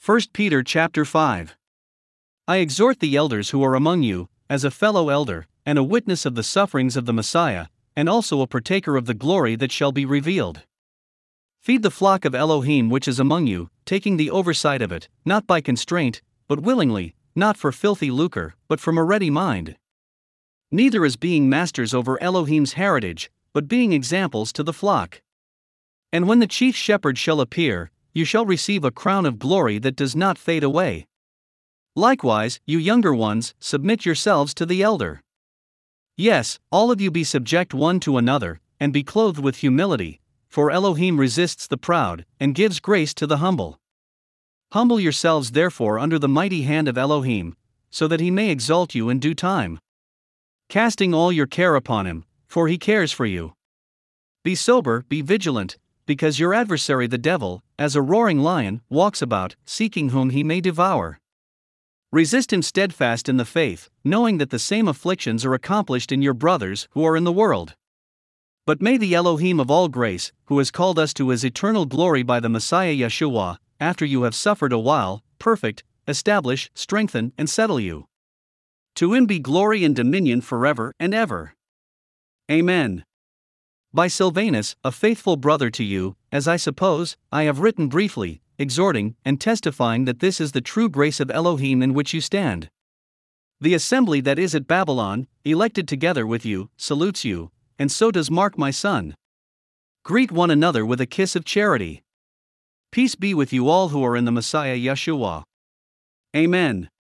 1 Peter chapter 5. I exhort the elders who are among you, as a fellow elder, and a witness of the sufferings of the Messiah, and also a partaker of the glory that shall be revealed. Feed the flock of Elohim which is among you, taking the oversight of it, not by constraint, but willingly, not for filthy lucre, but from a ready mind. Neither as being masters over Elohim's heritage, but being examples to the flock. And when the chief shepherd shall appear, you shall receive a crown of glory that does not fade away. Likewise, you younger ones, submit yourselves to the elder. Yes, all of you be subject one to another, and be clothed with humility, for Elohim resists the proud, and gives grace to the humble. Humble yourselves therefore under the mighty hand of Elohim, so that he may exalt you in due time. Casting all your care upon him, for he cares for you. Be sober, be vigilant, because your adversary the devil, as a roaring lion, walks about, seeking whom he may devour. Resist him steadfast in the faith, knowing that the same afflictions are accomplished in your brothers who are in the world. But may the Elohim of all grace, who has called us to his eternal glory by the Messiah Yeshua, after you have suffered a while, perfect, establish, strengthen, and settle you. To him be glory and dominion forever and ever. Amen. By Silvanus, a faithful brother to you, as I suppose, I have written briefly, exhorting and testifying that this is the true grace of Elohim in which you stand. The assembly that is at Babylon, elected together with you, salutes you, and so does Mark my son. Greet one another with a kiss of charity. Peace be with you all who are in the Messiah Yeshua. Amen.